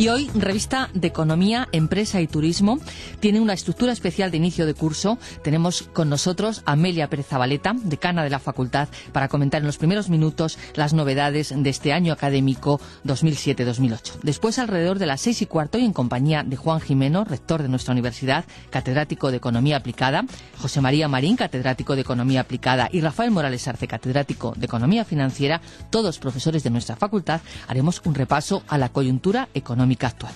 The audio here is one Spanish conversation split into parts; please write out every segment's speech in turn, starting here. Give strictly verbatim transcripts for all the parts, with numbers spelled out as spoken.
Y hoy, Revista de Economía, Empresa y Turismo tiene una estructura especial de inicio de curso. Tenemos con nosotros a Amelia Pérez Zabaleta, decana de la facultad, para comentar en los primeros minutos las novedades de este año académico dos mil siete dos mil ocho. Después, alrededor de las seis y cuarto, y en compañía de Juan Jimeno, rector de nuestra universidad, catedrático de Economía Aplicada, José María Marín, catedrático de Economía Aplicada, y Rafael Morales Arce, catedrático de Economía Financiera, todos profesores de nuestra facultad, haremos un repaso a la coyuntura económica actual.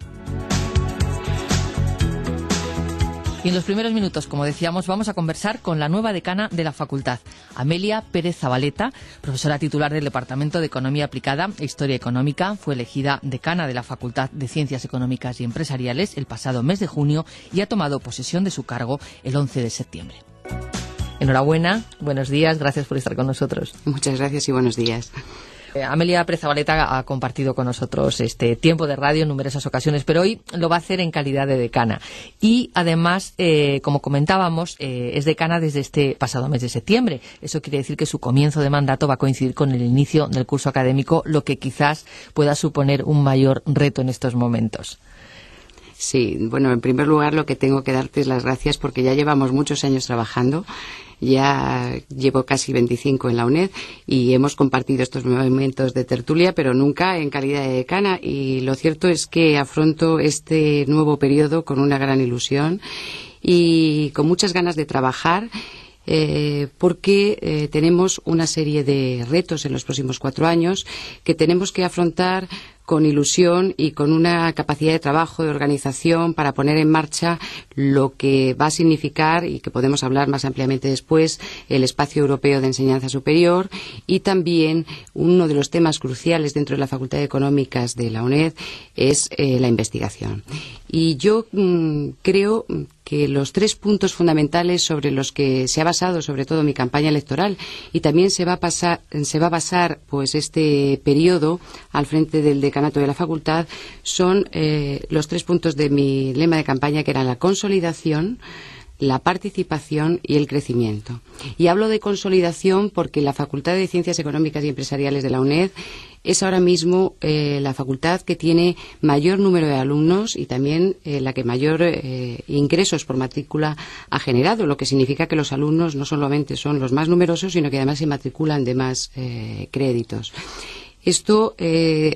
Y en los primeros minutos, como decíamos, vamos a conversar con la nueva decana de la facultad, Amelia Pérez Zabaleta, profesora titular del Departamento de Economía Aplicada e Historia Económica. Fue elegida decana de la Facultad de Ciencias Económicas y Empresariales el pasado mes de junio y ha tomado posesión de su cargo el once de septiembre. Enhorabuena, buenos días, gracias por estar con nosotros. Muchas gracias y buenos días. Amelia Pérez Zabaleta ha compartido con nosotros este tiempo de radio en numerosas ocasiones, pero hoy lo va a hacer en calidad de decana. Y además, eh, como comentábamos, eh, es decana desde este pasado mes de septiembre. Eso quiere decir que su comienzo de mandato va a coincidir con el inicio del curso académico, lo que quizás pueda suponer un mayor reto en estos momentos. Sí, bueno, en primer lugar lo que tengo que darte es las gracias porque ya llevamos muchos años trabajando. Ya llevo casi veinticinco en la UNED y hemos compartido estos momentos de tertulia, pero nunca en calidad de decana. Y lo cierto es que afronto este nuevo periodo con una gran ilusión y con muchas ganas de trabajar. Eh, porque eh, tenemos una serie de retos en los próximos cuatro años que tenemos que afrontar con ilusión y con una capacidad de trabajo, de organización, para poner en marcha lo que va a significar, y que podemos hablar más ampliamente después, el Espacio Europeo de Enseñanza Superior, y también uno de los temas cruciales dentro de la Facultad de Económicas de la UNED es eh, la investigación. Y yo mmm, creo que los tres puntos fundamentales sobre los que se ha basado sobre todo mi campaña electoral y también se va a, pasar, se va a basar pues este periodo al frente del decanato de la facultad son eh, los tres puntos de mi lema de campaña, que eran la consolidación, la participación y el crecimiento. Y hablo de consolidación porque la Facultad de Ciencias Económicas y Empresariales de la UNED es ahora mismo eh, la facultad que tiene mayor número de alumnos y también eh, la que mayor eh, ingresos por matrícula ha generado, lo que significa que los alumnos no solamente son los más numerosos, sino que además se matriculan de más eh, créditos. Esto eh,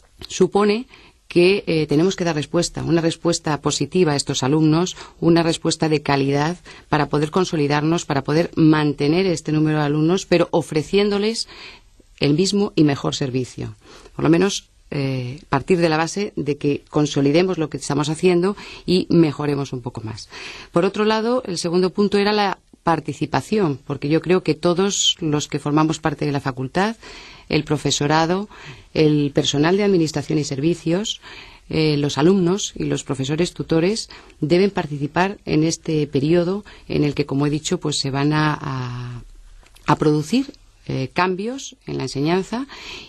supone que eh, tenemos que dar respuesta, una respuesta positiva a estos alumnos, una respuesta de calidad para poder consolidarnos, para poder mantener este número de alumnos, pero ofreciéndoles el mismo y mejor servicio. Por lo menos eh, partir de la base de que consolidemos lo que estamos haciendo y mejoremos un poco más. Por otro lado, el segundo punto era la participación, porque yo creo que todos los que formamos parte de la facultad, el profesorado, el personal de administración y servicios, eh, los alumnos y los profesores tutores deben participar en este periodo en el que, como he dicho, pues se van a, a, a producir eh, cambios en la enseñanza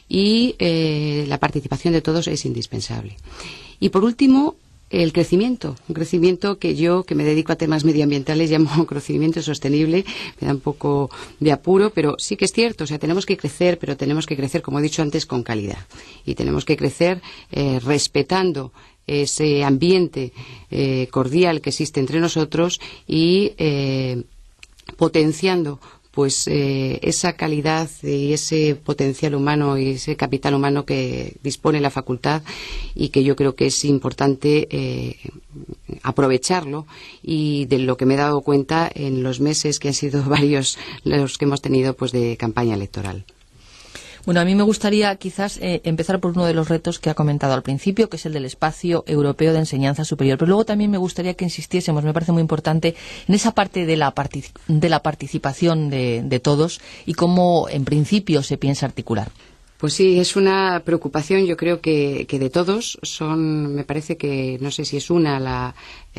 y eh, la participación de todos es indispensable. Y por último, el crecimiento, un crecimiento que yo, que me dedico a temas medioambientales, llamo un crecimiento sostenible, me da un poco de apuro, pero sí que es cierto, o sea, tenemos que crecer, pero tenemos que crecer, como he dicho antes, con calidad. Y tenemos que crecer eh, respetando ese ambiente eh, cordial que existe entre nosotros y eh, potenciando pues eh, esa calidad y ese potencial humano y ese capital humano que dispone la facultad y que yo creo que es importante eh, aprovecharlo, y de lo que me he dado cuenta en los meses que han sido varios los que hemos tenido pues de campaña electoral. Bueno, a mí me gustaría quizás eh, empezar por uno de los retos que ha comentado al principio, que es el del Espacio Europeo de Enseñanza Superior. Pero luego también me gustaría que insistiésemos, me parece muy importante, en esa parte de la, partic- de la participación de, de todos y cómo en principio se piensa articular. Pues sí, es una preocupación, yo creo que, que de todos. Son, me parece que, no sé si es una la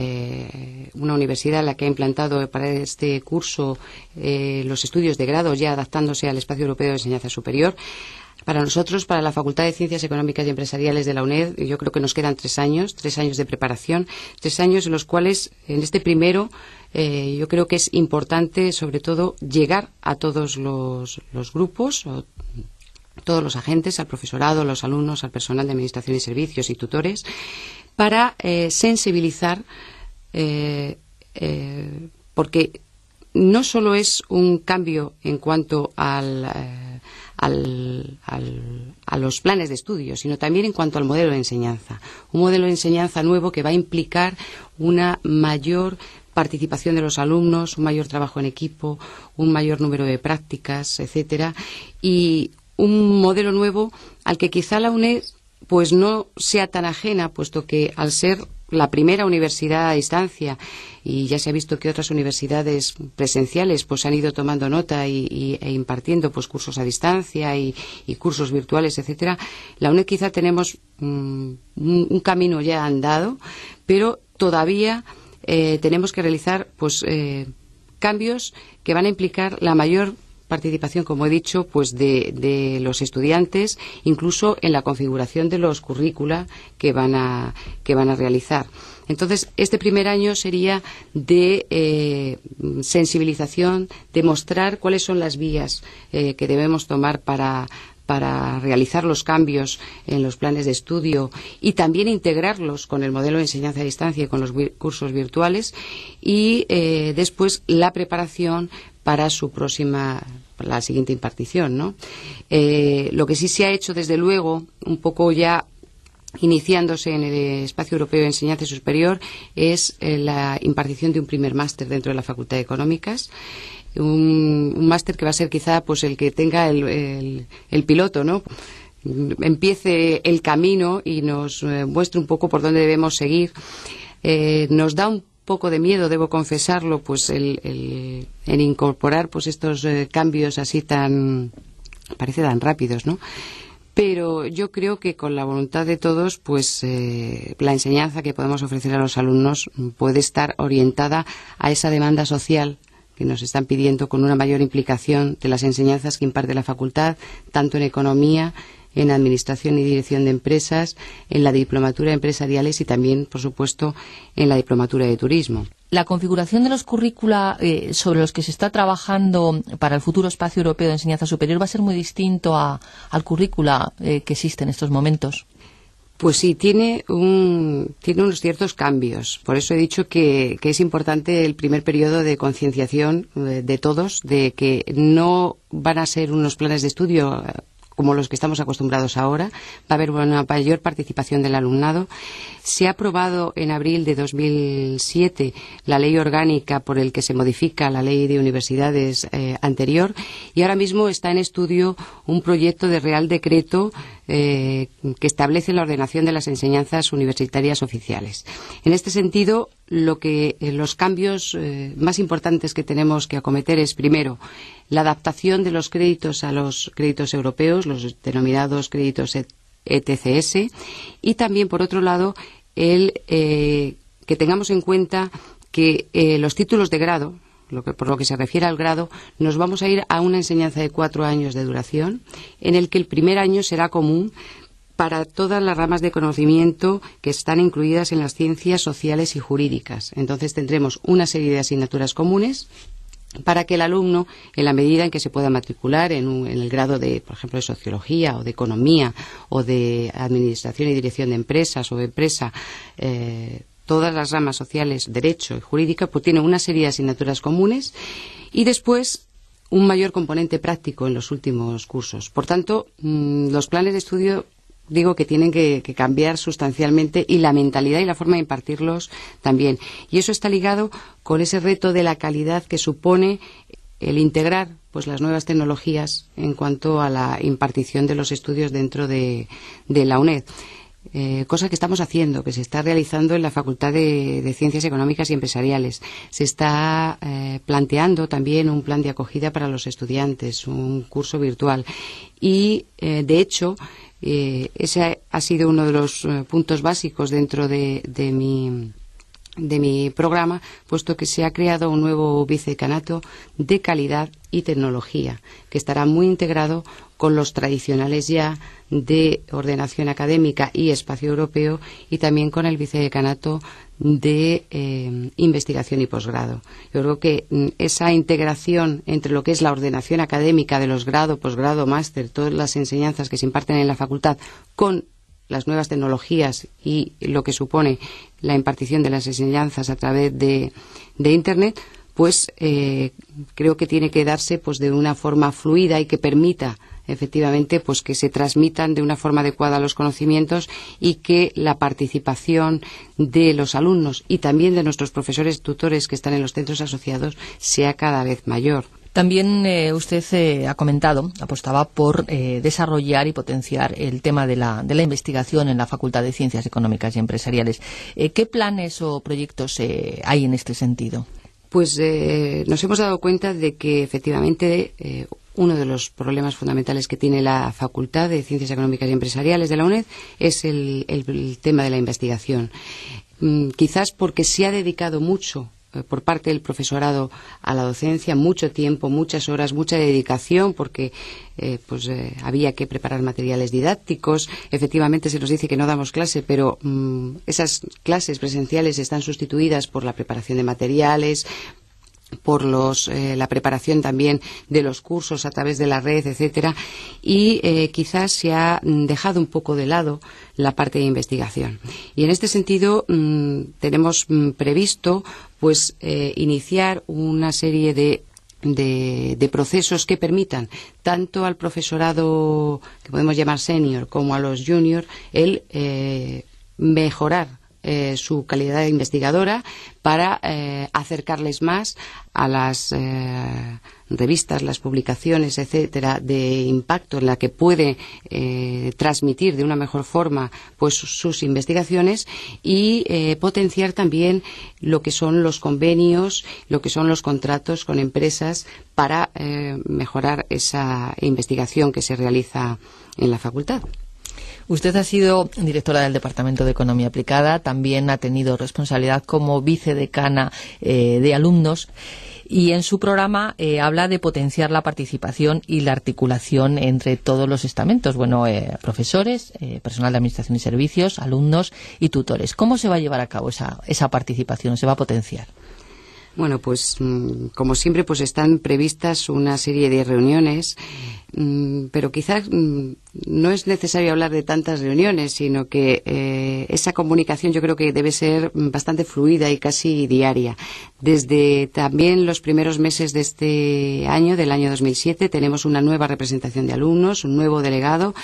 eh, una universidad la que ha implantado para este curso eh, los estudios de grado ya adaptándose al Espacio Europeo de Enseñanza Superior. Para nosotros, para la Facultad de Ciencias Económicas y Empresariales de la UNED, yo creo que nos quedan tres años, tres años de preparación, tres años en los cuales, en este primero, eh, yo creo que es importante, sobre todo, llegar a todos los, los grupos, o, todos los agentes, al profesorado, los alumnos, al personal de administración y servicios y tutores, para eh, sensibilizar, eh, eh, porque no solo es un cambio en cuanto al, eh, al, al, a los planes de estudio, sino también en cuanto al modelo de enseñanza. Un modelo de enseñanza nuevo que va a implicar una mayor participación de los alumnos, un mayor trabajo en equipo, un mayor número de prácticas, etcétera, y un modelo nuevo al que quizá la UNED pues no sea tan ajena, puesto que al ser la primera universidad a distancia, y ya se ha visto que otras universidades presenciales pues han ido tomando nota y, y, e impartiendo pues cursos a distancia y, y cursos virtuales, etcétera, la UNED quizá tenemos mm, un, un camino ya andado, pero todavía eh, tenemos que realizar pues eh, cambios que van a implicar la mayor participación, como he dicho, pues de, de los estudiantes, incluso en la configuración de los currícula que van a, que van a realizar. Entonces, este primer año sería de eh, sensibilización, de mostrar cuáles son las vías eh, que debemos tomar para para realizar los cambios en los planes de estudio y también integrarlos con el modelo de enseñanza a distancia y con los cursos virtuales, y eh, después la preparación para su próxima, para la siguiente impartición, ¿no? Eh, lo que sí se ha hecho, desde luego, un poco ya iniciándose en el Espacio Europeo de Enseñanza Superior, es eh, la impartición de un primer máster dentro de la Facultad de Económicas. Un, un máster que va a ser quizá pues el que tenga el, el, el piloto, ¿no? Empiece el camino y nos eh, muestre un poco por dónde debemos seguir. Eh, nos da un poco de miedo, debo confesarlo, pues el, el, el incorporar pues estos eh, cambios así tan, parece tan rápidos, ¿no? Pero yo creo que con la voluntad de todos, pues eh, la enseñanza que podemos ofrecer a los alumnos puede estar orientada a esa demanda social que nos están pidiendo, con una mayor implicación de las enseñanzas que imparte la facultad, tanto en economía, en administración y dirección de empresas, en la diplomatura de empresariales y también, por supuesto, en la diplomatura de turismo. La configuración de los currícula eh, sobre los que se está trabajando para el futuro Espacio Europeo de Enseñanza Superior va a ser muy distinto a, al currícula eh, que existe en estos momentos. Pues sí, tiene, un, tiene unos ciertos cambios. Por eso he dicho que, que es importante el primer periodo de concienciación de, de todos, de que no van a ser unos planes de estudio como los que estamos acostumbrados ahora. Va a haber una mayor participación del alumnado. Se ha aprobado en abril de dos mil siete la ley orgánica por el que se modifica la ley de universidades eh, anterior, y ahora mismo está en estudio un proyecto de Real Decreto eh, que establece la ordenación de las enseñanzas universitarias oficiales. En este sentido, lo que eh, los cambios eh, más importantes que tenemos que acometer es, primero, la adaptación de los créditos a los créditos europeos, los denominados créditos E T C S, y también, por otro lado, el eh, que tengamos en cuenta que eh, los títulos de grado, lo que, por lo que se refiere al grado, nos vamos a ir a una enseñanza de cuatro años de duración, en el que el primer año será común para todas las ramas de conocimiento que están incluidas en las ciencias sociales y jurídicas. Entonces tendremos una serie de asignaturas comunes para que el alumno, en la medida en que se pueda matricular en, un, en el grado de, por ejemplo, de sociología o de economía o de administración y dirección de empresas o de empresa, eh, todas las ramas sociales, derecho y jurídica, pues tiene una serie de asignaturas comunes y después un mayor componente práctico en los últimos cursos. Por tanto, mmm, los planes de estudio, digo que tienen que, que cambiar sustancialmente, y la mentalidad y la forma de impartirlos también. Y eso está ligado con ese reto de la calidad que supone el integrar pues las nuevas tecnologías en cuanto a la impartición de los estudios dentro de, de la UNED. Eh, cosa que estamos haciendo, que se está realizando en la Facultad de, de Ciencias Económicas y Empresariales. Se está eh, planteando también un plan de acogida para los estudiantes, un curso virtual. Y, eh, de hecho, eh, ese ha sido uno de los eh, puntos básicos dentro de, de mi de mi programa, puesto que se ha creado un nuevo vicedecanato de calidad y tecnología, que estará muy integrado con los tradicionales ya de ordenación académica y espacio europeo, y también con el vicedecanato de eh, investigación y posgrado. Yo creo que mm, esa integración entre lo que es la ordenación académica de los grado, posgrado, máster, todas las enseñanzas que se imparten en la facultad con las nuevas tecnologías y lo que supone la impartición de las enseñanzas a través de, de Internet, pues eh, creo que tiene que darse pues de una forma fluida y que permita efectivamente pues que se transmitan de una forma adecuada los conocimientos y que la participación de los alumnos y también de nuestros profesores tutores que están en los centros asociados sea cada vez mayor. También eh, usted eh, ha comentado, apostaba por eh, desarrollar y potenciar el tema de la, de la investigación en la Facultad de Ciencias Económicas y Empresariales. Eh, ¿Qué planes o proyectos eh, hay en este sentido? Pues eh, nos hemos dado cuenta de que efectivamente eh, uno de los problemas fundamentales que tiene la Facultad de Ciencias Económicas y Empresariales de la UNED es el, el, el tema de la investigación. Mm, quizás porque se ha dedicado mucho por parte del profesorado a la docencia, mucho tiempo, muchas horas, mucha dedicación, porque eh, pues eh, había que preparar materiales didácticos. Efectivamente se nos dice que no damos clase, pero mmm, esas clases presenciales están sustituidas por la preparación de materiales, por los, eh, la preparación también de los cursos a través de la red, etcétera, y eh, quizás se ha dejado un poco de lado la parte de investigación. Y en este sentido mmm, tenemos mmm, previsto pues eh, iniciar una serie de De, de procesos que permitan tanto al profesorado que podemos llamar senior como a los junior el eh, mejorar Eh, su calidad investigadora para eh, acercarles más a las eh, revistas, las publicaciones, etcétera, de impacto en la que puede eh, transmitir de una mejor forma pues sus investigaciones y eh, potenciar también lo que son los convenios, lo que son los contratos con empresas para eh, mejorar esa investigación que se realiza en la facultad. Usted ha sido directora del Departamento de Economía Aplicada, también ha tenido responsabilidad como vicedecana eh, de alumnos y en su programa eh, habla de potenciar la participación y la articulación entre todos los estamentos, bueno, eh, profesores, eh, personal de administración y servicios, alumnos y tutores. ¿Cómo se va a llevar a cabo esa, esa participación? ¿Se va a potenciar? Bueno, pues como siempre pues están previstas una serie de reuniones, pero quizás no es necesario hablar de tantas reuniones, sino que eh, esa comunicación yo creo que debe ser bastante fluida y casi diaria. Desde también los primeros meses de este año, del año dos mil siete, tenemos una nueva representación de alumnos, un nuevo delegado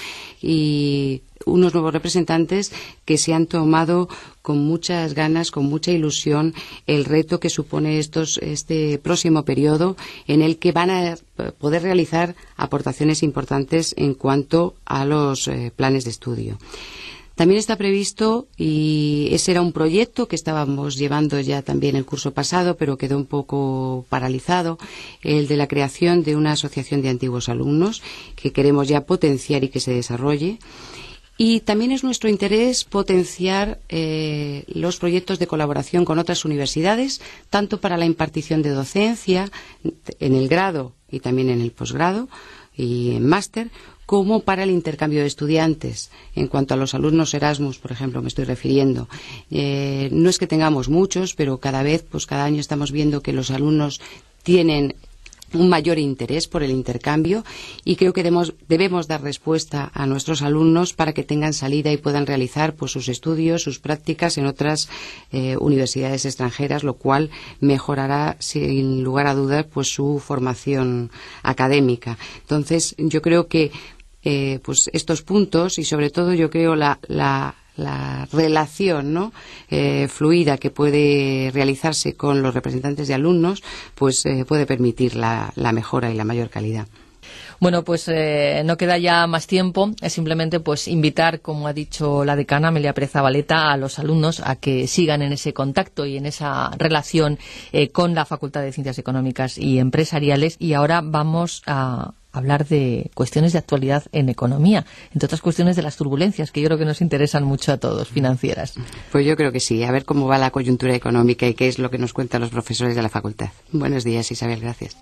y unos nuevos representantes que se han tomado con muchas ganas, con mucha ilusión, el reto que supone estos, este próximo periodo en el que van a poder realizar aportaciones importantes en cuanto a los eh, planes de estudio. También está previsto, y ese era un proyecto que estábamos llevando ya también el curso pasado, pero quedó un poco paralizado, el de la creación de una asociación de antiguos alumnos que queremos ya potenciar y que se desarrolle. Y también es nuestro interés potenciar eh, los proyectos de colaboración con otras universidades, tanto para la impartición de docencia en el grado y también en el posgrado y en máster, como para el intercambio de estudiantes. En cuanto a los alumnos Erasmus, por ejemplo, me estoy refiriendo. Eh, no es que tengamos muchos, pero cada vez, pues cada año estamos viendo que los alumnos tienen un mayor interés por el intercambio y creo que debemos, debemos dar respuesta a nuestros alumnos para que tengan salida y puedan realizar pues, sus estudios, sus prácticas en otras eh, universidades extranjeras, lo cual mejorará sin lugar a dudas pues, su formación académica. Entonces, yo creo que eh, pues, estos puntos y sobre todo yo creo la, la la relación ¿no? eh, fluida que puede realizarse con los representantes de alumnos, pues eh, puede permitir la, la mejora y la mayor calidad. Bueno, pues eh, no queda ya más tiempo, es simplemente pues invitar, como ha dicho la decana Amelia Pérez-Zabaleta, a los alumnos a que sigan en ese contacto y en esa relación eh, con la Facultad de Ciencias Económicas y Empresariales. Y ahora vamos a hablar de cuestiones de actualidad en economía, entre otras cuestiones de las turbulencias que yo creo que nos interesan mucho a todos, financieras. Pues yo creo que sí, a ver cómo va la coyuntura económica y qué es lo que nos cuentan los profesores de la facultad. Buenos días, Isabel, gracias.